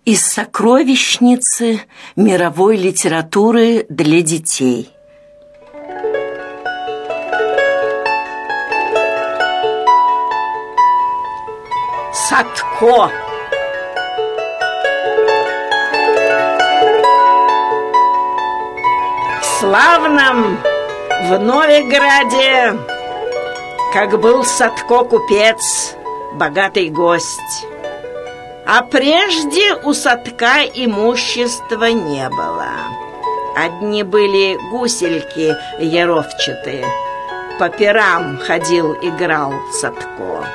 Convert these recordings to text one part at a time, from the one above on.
Из сокровищницы мировой литературы для детей. Садко. В славном в Новиграде, как был Садко купец, богатый гость. А прежде у Садка имущества не было. Одни были гусельки яровчатые. По пирам ходил, играл Садко.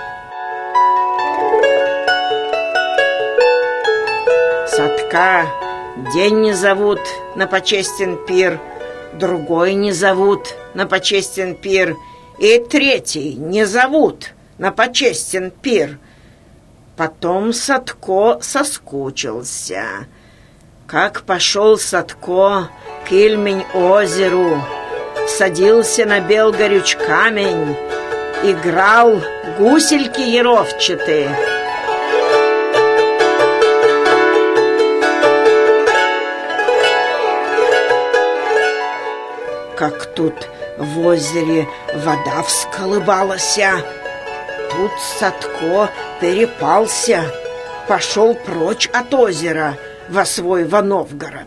Садка день не зовут на почестен пир, другой не зовут на почестен пир, и третий не зовут на почестен пир. Потом Садко соскучился. Как пошел Садко к Ильмень-озеру, садился на бел горюч камень, играл гусельки яровчатые. Как тут в озере вода всколыбалася, тут Садко перепался, пошел прочь от озера во свой Новгород.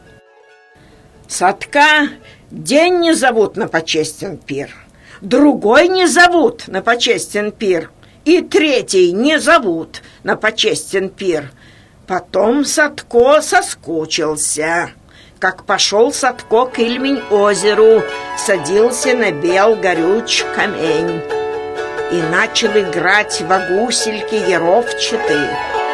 Садка день не зовут на почестен пир, другой не зовут на почестен пир, и третий не зовут на почестен пир. Потом Садко соскучился. Как пошел Садко к Ильмень-озеру, садился на бел горюч камень и начал играть во гусельки яровчатые.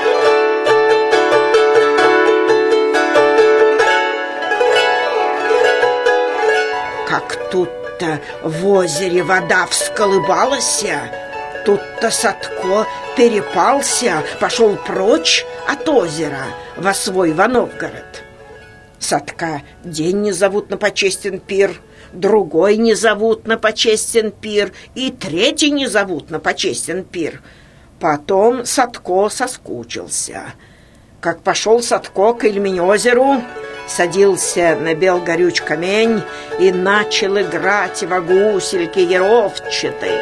Как тут-то в озере вода всколыбалася, тут-то Садко перепался, пошел прочь от озера во свой Новгород. Садка день не зовут на почестен пир, другой не зовут на почестен пир, и третий не зовут на почестен пир. Потом Садко соскучился. Как пошел Садко к Ильмень-озеру, садился на бел горюч камень и начал играть во гусельки яровчатые.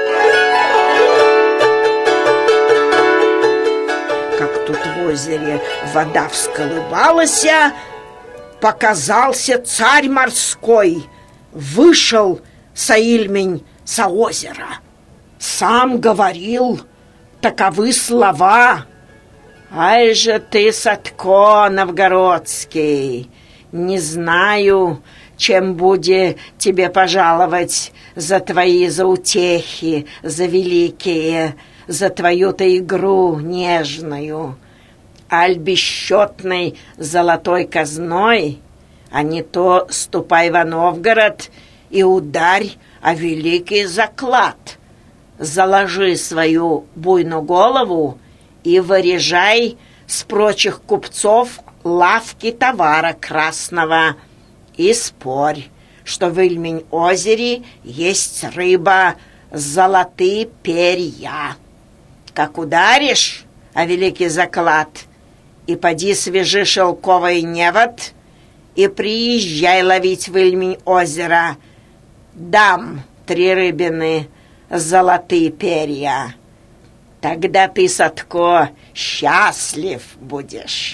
Как тут в озере вода всколыбалася, показался царь морской, вышел со Ильмень, со озера. Сам говорил таковы слова: «Ай же ты, Садко новгородский, не знаю, чем буде тебе пожаловать за твои заутехи, за великие, за твою-то игру нежную. Аль бесчетной золотой казной, а не то ступай во Новгород и ударь о великий заклад. Заложи свою буйную голову и вырежай с прочих купцов лавки товара красного и спорь, что в Ильмень-озере есть рыба золотые перья. Как ударишь о великий заклад, и поди свяжи шелковый невод и приезжай ловить в Ильмень-озеро. Дам 3 рыбины золотые перья. Тогда ты, Садко, счастлив будешь».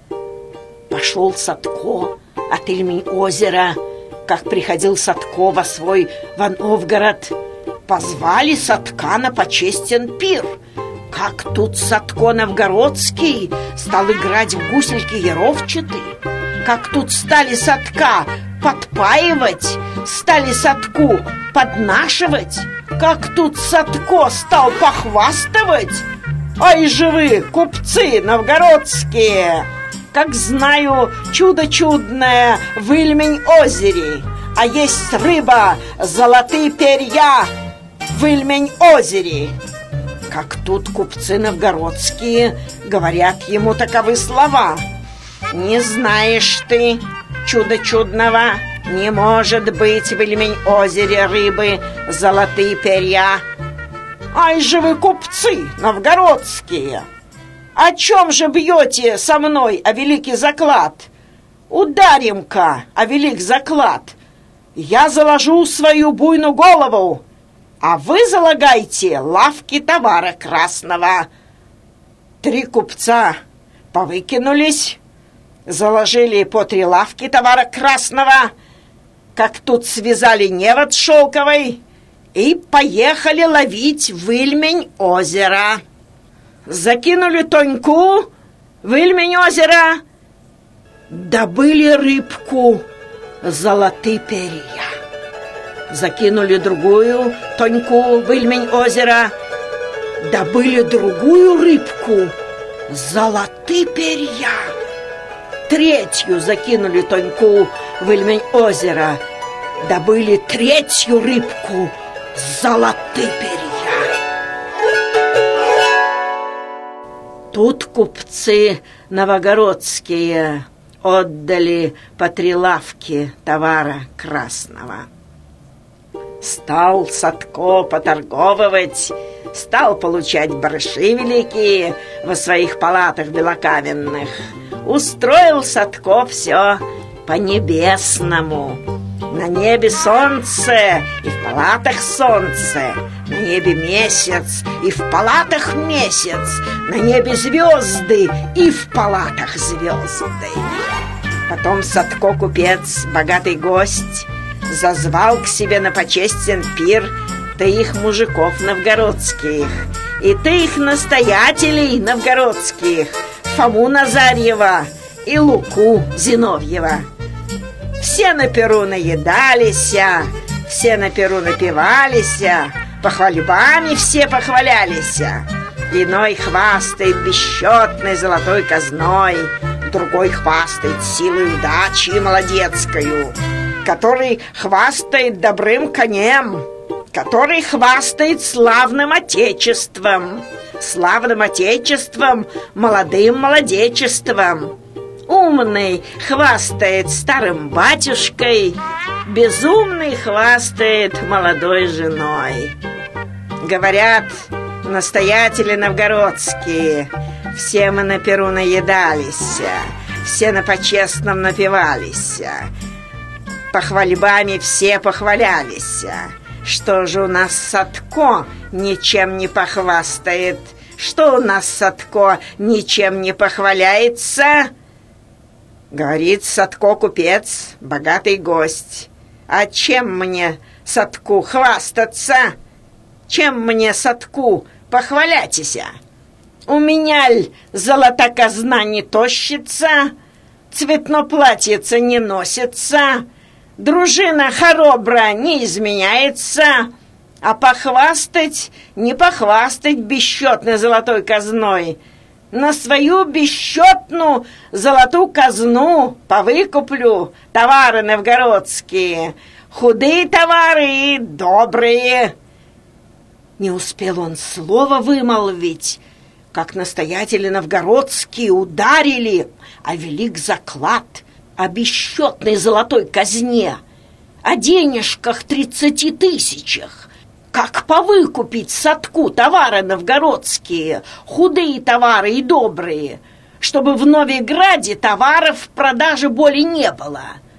Пошел Садко от Ильмень-озера. Как приходил Садко во свой Новгород, позвали Садка на почестен пир. Как тут Садко новгородский стал играть в гусельки яровчатые, как тут стали Садка подпаивать, стали Садку поднашивать, как тут Садко стал похвастывать. Ай же вы, купцы новгородские, как знаю чудо чудное в Ильмень-озере, а есть рыба золотые перья в Ильмень-озере. Как тут купцы новгородские говорят ему таковы слова: «Не знаешь ты чудо чудного, не может быть в Ильмень-озере рыбы золотые перья». Ай же вы, купцы новгородские, О чем же бьете со мной, о великий заклад? Ударим-ка, о велик заклад. Я заложу свою буйную голову, а вы залагайте лавки товара красного. 3 купца повыкинулись, заложили по 3 лавки товара красного, как тут связали невод шелковой, и поехали ловить выльмень озера. Закинули Тоньку в выльмень озера, добыли рыбку золотые перья. Закинули другую Тоньку в выльмень озера, добыли другую рыбку золотые перья. 3-ю закинули Тоньку в выльмень озера, добыли 3-ю рыбку золотые перья. Тут купцы новогородские отдали по 3 лавки товара красного. Стал Садко поторговывать, стал получать барыши великие во своих палатах белокаменных. Устроил Садко все по-небесному. На небе солнце, и в палатах солнце. На небе месяц, и в палатах месяц. На небе звезды, и в палатах звезды. Потом Садко купец, богатый гость, зазвал к себе на почестен пир их мужиков новгородских и их настоятелей новгородских, Фому Назарьева и Луку Зиновьева. Все на перу наедались, все на перу напивались, похвальбами все похвалялись. Иной хвастает бесчетной золотой казной, другой хвастает силой удачи молодецкою, который хвастает добрым конем, который хвастает славным отечеством, молодым молодечеством. Умный хвастает старым батюшкой, безумный хвастает молодой женой. Говорят настоятели новгородские, все мы на перу наедались, все на почестном напивались, похвальбами все похвалялись. Что же у нас Садко ничем не похвастает? Что у нас Садко ничем не похваляется? Говорит Садко купец, богатый гость. А чем мне, Садку, хвастаться? Чем мне, Садку, похвалятися? У меня ль золота казна не тощится, цветно платьице не носится, дружина хоробра не изменяется, а похвастать, не похвастать бесчетной золотой казной. На свою бесчетную золотую казну повыкуплю товары новгородские, худые товары и добрые. Не успел он слова вымолвить, как настоятели новгородские ударили о велик заклад, о бесчетной золотой казне, о денежках 30 тысячах. Как повыкупить Садку товары новгородские, худые товары и добрые, чтобы в Новиграде товаров в продаже более не было.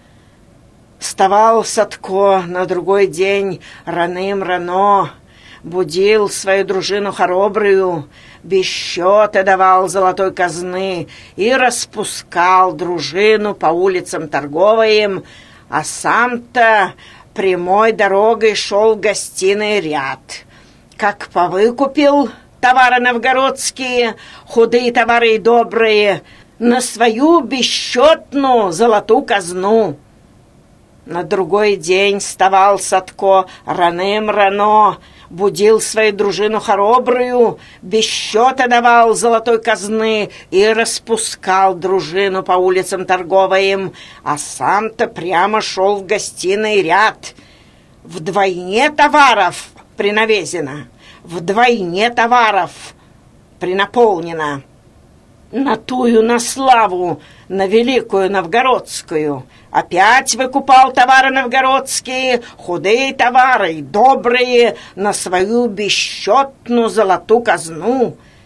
Вставал Садко на другой день раным-рано, будил свою дружину хоробрую, без счета давал золотой казны и распускал дружину по улицам торговым, а сам-то прямой дорогой шел в гостиный ряд. Как повыкупил товары новгородские, худые товары и добрые, на свою бесчетную золотую казну. На другой день вставал Садко раным-рано, будил свою дружину хоробрую, без счета давал золотой казны и распускал дружину по улицам торговым, а сам-то прямо шел в гостиный ряд. Вдвойне товаров принавезено, вдвойне товаров принаполнено. На тую, на славу, на великую новгородскую. Опять выкупал товары новгородские, худые товары и добрые, на свою бесчетную золотую казну.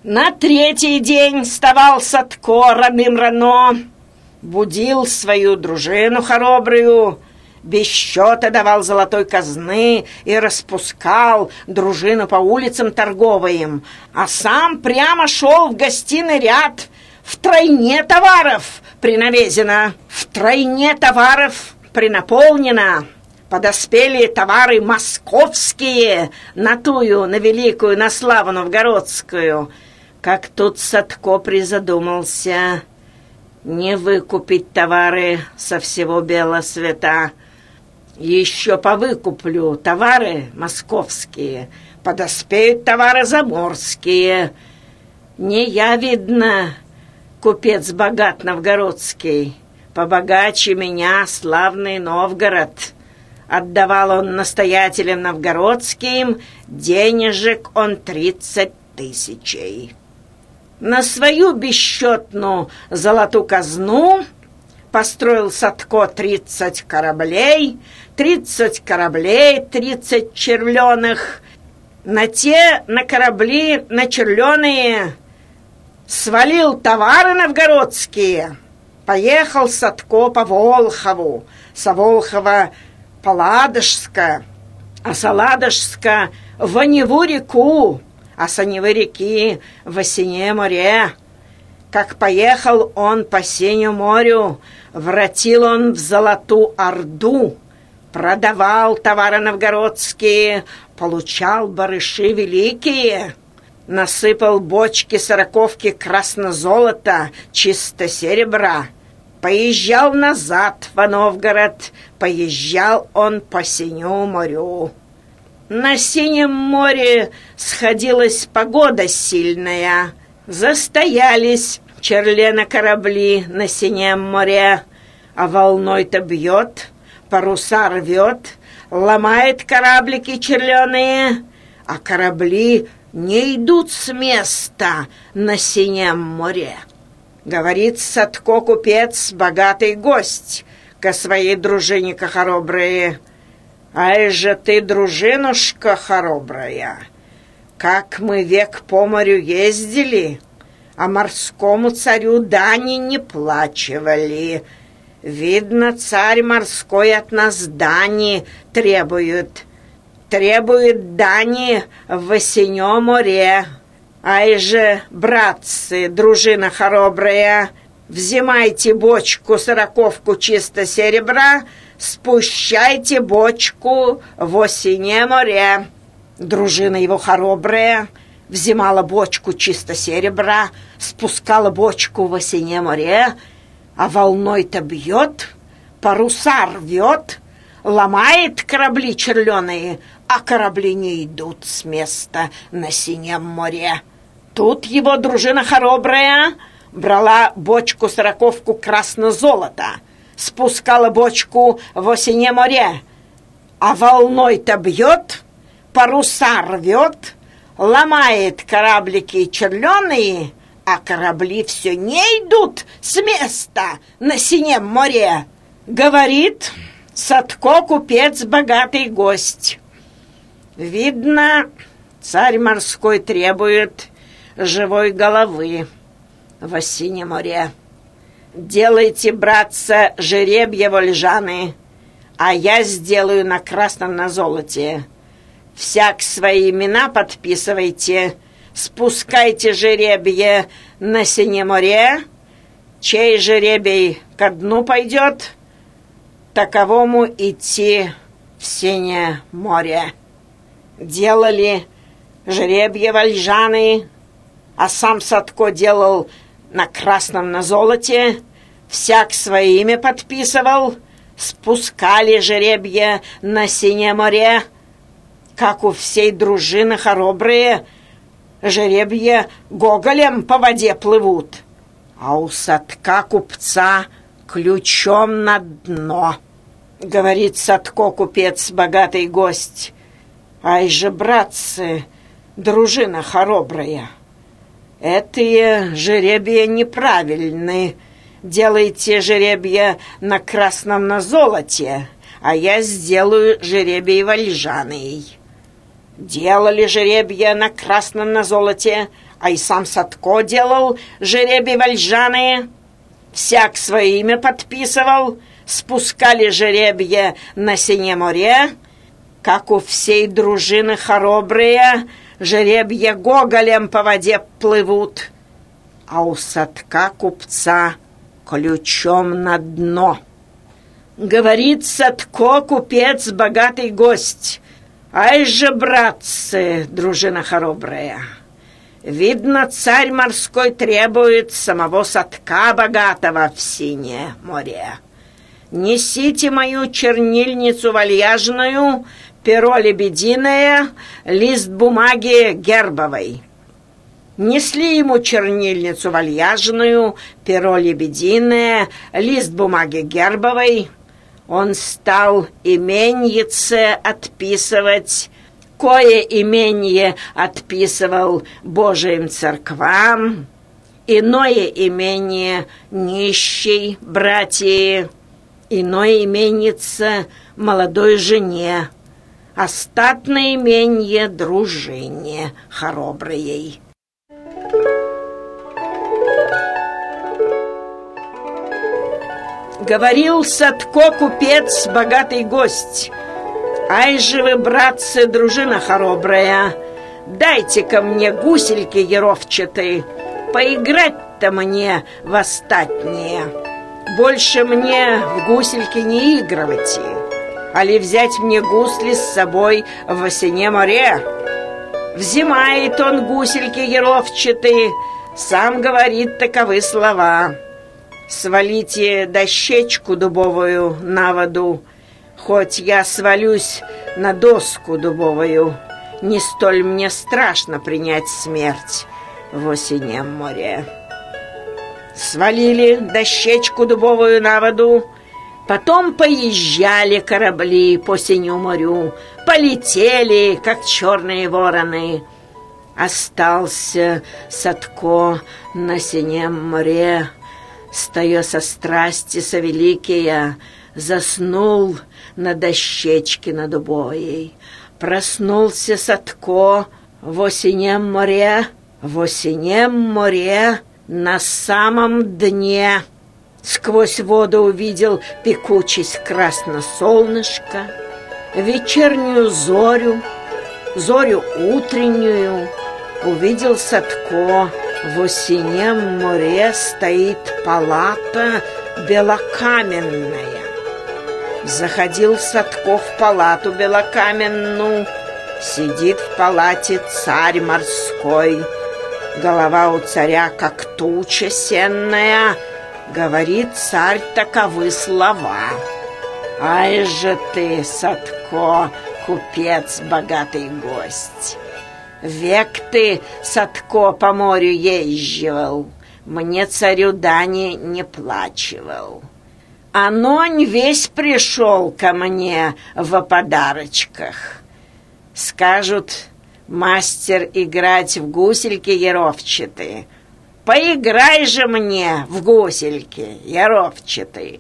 На третий день вставал Садко раным-рано, будил свою дружину хоробрую, без счета давал золотой казны и распускал дружину по улицам торговым, а сам прямо шел в гостиный ряд. Втройне товаров принавезено, втройне товаров принаполнено. Подоспели товары московские на тую, на великую, на славу новгородскую. Как тут Садко призадумался, не выкупить товары со всего бела света. Еще повыкуплю товары московские, подоспеют товары заморские. Не я, видно, купец богат новгородский, побогаче меня славный Новгород. Отдавал он настоятелям новгородским денежек он 30 000. На свою бесчетную золотую казну построил Садко 30 кораблей, 30 червленых. На корабли начерленные свалил товары новгородские. Поехал Садко по Волхову, со Волхова по Ладожска, а со Ладожска в Оневу реку, а с Оневы реки в Осине море. Как поехал он по Синему морю, вратил он в Золотую Орду, продавал товары новгородские, получал барыши великие, насыпал бочки сороковки красно-золота, чисто серебра. Поезжал назад в Новгород, поезжал он по Синему морю. На Синем море сходилась погода сильная, застоялись черлена корабли на Синем море, а волной-то бьет, паруса рвет, ломает кораблики черленые, а корабли не идут с места на Синем море. Говорит Садко купец, богатый гость, ко своей дружине-ка хоробрые: «Ай же ты, дружинушка хоробрая, как мы век по морю ездили, а морскому царю дани не плачивали. Видно, царь морской от нас дани требует дани в Осинем море. Ай же, братцы, дружина хоробрая, взимайте бочку сороковку чисто серебра, спущайте бочку в Осине море». Дружина его хоробрая взимала бочку чисто серебра, спускала бочку в Осине море, а волной-то бьет, паруса рвет, ломает корабли черленые, а корабли не идут с места на Синем море. Тут его дружина хоробрая брала бочку сороковку красно-золота, спускала бочку в Осине море, а волной-то бьет, паруса рвет, ломает кораблики черленые, а корабли все не идут с места на Синем море. Говорит Садко купец, богатый гость: «Видно, царь морской требует живой головы в Осине море. Делайте, братца, жеребья вольжаны, а я сделаю на красном на золоте. Всяк свои имена подписывайте, спускайте жеребье на Синем море. Чей жеребий ко дну пойдет, таковому идти в Синее море». Делали жеребья вольжаны, а сам Садко делал на красном на золоте, всяк свое имя подписывал, спускали жеребья на Синее море, как у всей дружины хоробрые, жеребья гоголем по воде плывут, а у Садка купца ключом на дно. Говорит Садко купец, богатый гость: «Ай же, братцы, дружина хоробрая, эти жеребья неправильны. Делайте жеребья на красном на золоте, а я сделаю жеребий вольжаный». Делали жеребья на красном на золоте, а и сам Садко делал жеребий вальжаные. Всяк свое имя подписывал, спускали жеребье на синее море, как у всей дружины хоробрые, жеребья гоголем по воде плывут, а у Садка купца ключом на дно. Говорит Садко, купец, богатый гость: «Ай же, братцы, дружина хоробрая, видно, царь морской требует самого Садка богатого в синее море. Несите мою чернильницу вальяжную, перо лебединое, лист бумаги гербовой». Несли ему чернильницу вальяжную, перо лебединое, лист бумаги гербовой. Он стал именьице отписывать, кое именье отписывал Божиим церквам, иное имение нищей братьи, иное именьице молодой жене, остатное именье дружине хороброй. Говорил Садко, купец, богатый гость: «Ай же вы, братцы, дружина хоробрая, дайте-ка мне гусельки еровчатые, поиграть-то мне в остатнее. Больше мне в гусельки не игрывайте, али взять мне гусли с собой в осине море». Взимает он гусельки еровчатые, сам говорит таковы слова: «Свалите дощечку дубовую на воду, хоть я свалюсь на доску дубовую, не столь мне страшно принять смерть в осеннем море». Свалили дощечку дубовую на воду, потом поезжали корабли по синему морю, полетели, как черные вороны. Остался Садко на синем море, стоя со страсти совеликия, заснул на дощечке на дубовой. Проснулся Садко в осеннем море, на самом дне. Сквозь воду увидел пекучесть красно солнышко, вечернюю зорю утреннюю. Увидел Садко, в осеннем море стоит палата белокаменная. Заходил Садко в палату белокаменную. Сидит в палате царь морской. Голова у царя, как туча сенная. Говорит царь таковы слова: «Ай же ты, Садко, купец, богатый гость! Век ты, Садко, по морю езживал, мне царю дани не плачивал. Анонь весь пришел ко мне в подарочках. Скажут: мастер играть в гусельки еровчатые, поиграй же мне в гусельки еровчатые».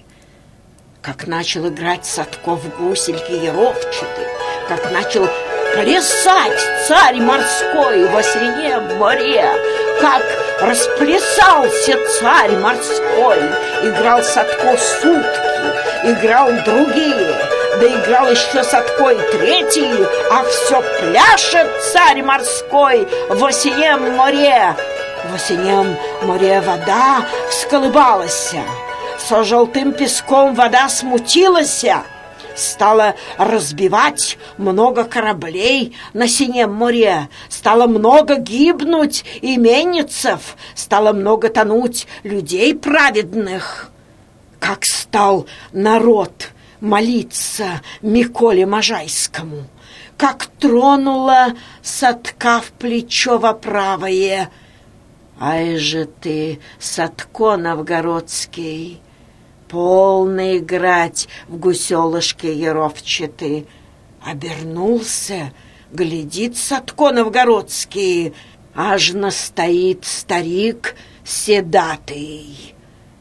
Как начал играть Садко в гусельки еровчатые, как начал плясать царь морской в осеннем море, как расплясался царь морской, играл Садко сутки, играл другие, да играл еще Садко и третий, а все пляшет царь морской в осеннем море. В осеннем море вода всколыбалась, со желтым песком вода смутилась, стала разбивать много кораблей на синем море, стало много гибнуть именницев, стало много тонуть людей праведных. Как стал народ молиться Миколе Можайскому, как тронула Садка в плечо во правое: «Ай же ты, Садко новгородский, полно играть в гуселышки еровчатые». Обернулся, глядит Садко новгородский, аж настоит старик седатый.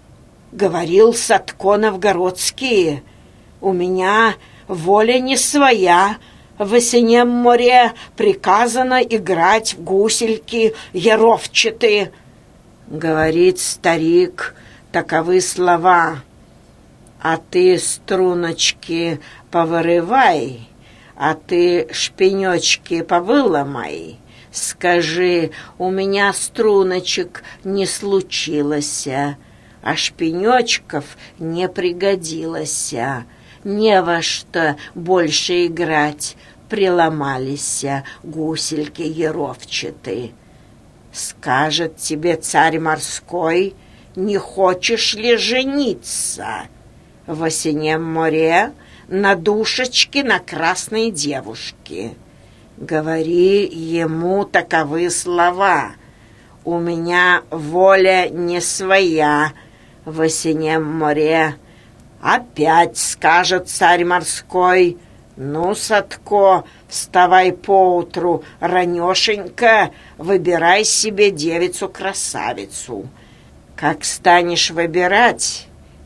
Говорил Садко новгородский: «У меня воля не своя, в осеннем море приказано играть в гусельки яровчатые. Говорит старик таковы слова: а ты струночки повырывай, а ты шпенечки повыломай. Скажи, у меня струночек не случилось, а шпенечков не пригодилось, не во что больше играть, приломались гусельки яровчатые. Скажет тебе царь морской: не хочешь ли жениться в осеннем море на душечке, на красной девушке? Говори ему таковы слова: у меня воля не своя в осеннем море. Опять скажет царь морской: ну, Садко, вставай поутру ранешенько, выбирай себе девицу-красавицу. Как станешь выбирать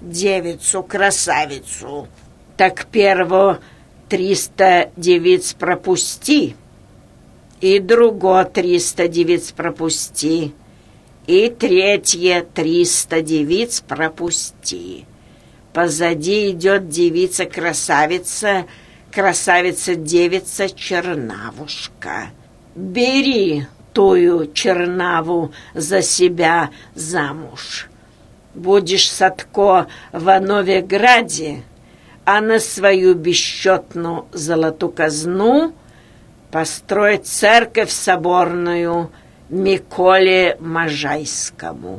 девицу-красавицу, так перво 300 девиц пропусти, и друго 300 девиц пропусти, и третье 300 девиц пропусти. Позади идет девица-красавица, красавица-девица Чернавушка. Бери тую Чернаву за себя замуж. Будешь, Садко, в Новеграде, а на свою бесчетную золотую казну построить церковь соборную Миколе Можайскому.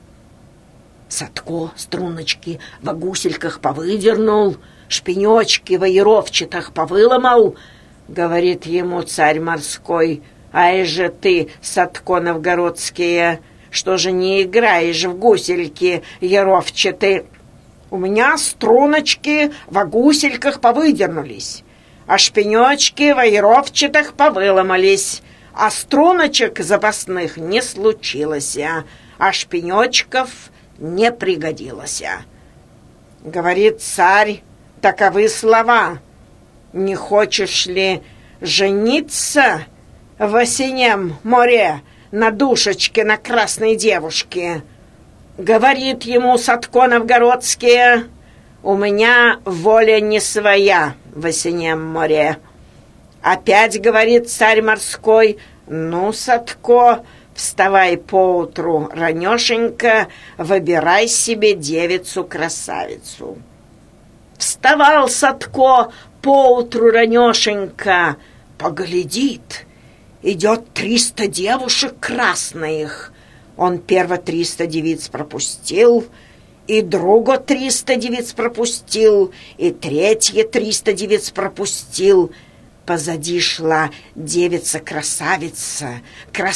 Садко струночки во гусельках повыдернул, шпенечки во яровчатых повыломал. Говорит ему царь морской: ай же ты, Садко новгородские, что же не играешь в гусельки яровчатые? У меня струночки во гусельках повыдернулись, а шпенечки во яровчатых повыломались, а струночек запасных не случилось, а шпенечков не пригодилось. Говорит царь таковы слова: не хочешь ли жениться в осеннем море на душечке, на красной девушке? Говорит ему Садко новгородские: у меня воля не своя в осеннем море. Опять говорит царь морской: ну, Садко, вставай поутру ранешенько, выбирай себе девицу-красавицу. Вставал Садко поутру ранешенько, поглядит, идет 300 девушек красных. Он перво 300 девиц пропустил, и друго 300 девиц пропустил, и третье 300 девиц пропустил. Позади шла девица-красавица,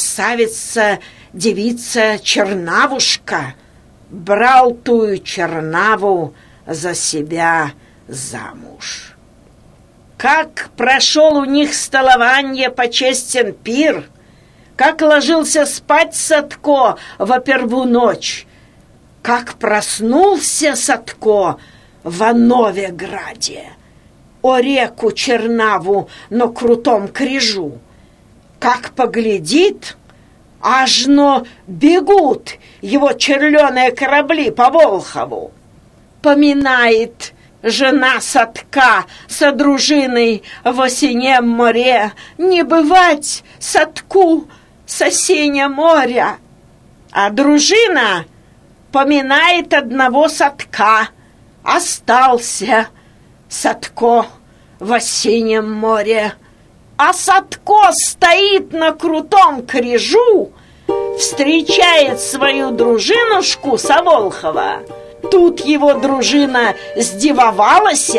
красавица-девица Чернавушка. Брал тую Чернаву за себя замуж. Как прошел у них столование почестен пир, как ложился спать Садко во первую ночь, как проснулся Садко в Новеграде, о реку Чернаву на крутом крижу, как поглядит, ажно бегут его черленые корабли по Волхову. Поминает жена Садка со дружиной в осеннем море: не бывать Садку с осеннего моря. А дружина поминает одного Садка: остался Садко в осеннем море. А Садко стоит на крутом крижу, встречает свою дружинушку со Волхова. Тут его дружина сдивовалась.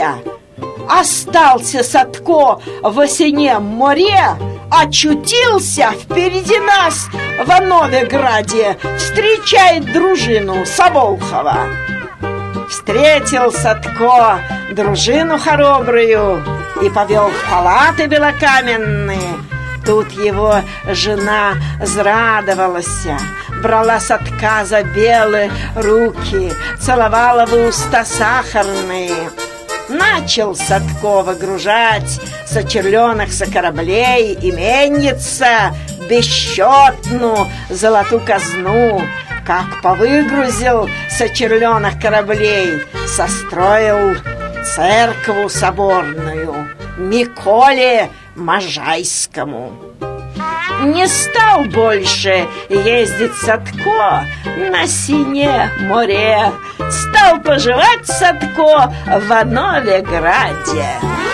Остался Садко в осеннем море, очутился впереди нас в Новеграде, встречает дружину со Волхова. Встретил Садко дружину хоробрую и повел в палаты белокаменные. Тут его жена зрадовалась, брала Садка за белые руки, целовала в уста сахарные. Начал Садко выгружать с очерленных со кораблей именница бесчетную золотую казну. Как повыгрузил с очерленных кораблей, состроил церкву соборную Миколе Можайскому. Не стал больше ездить Садко на синее море, стал поживать Садко в Новиграде.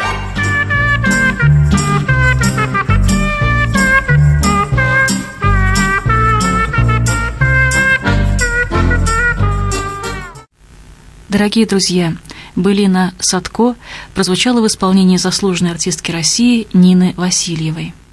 Дорогие друзья, «Былина Садко» прозвучала в исполнении заслуженной артистки России Нины Васильевой.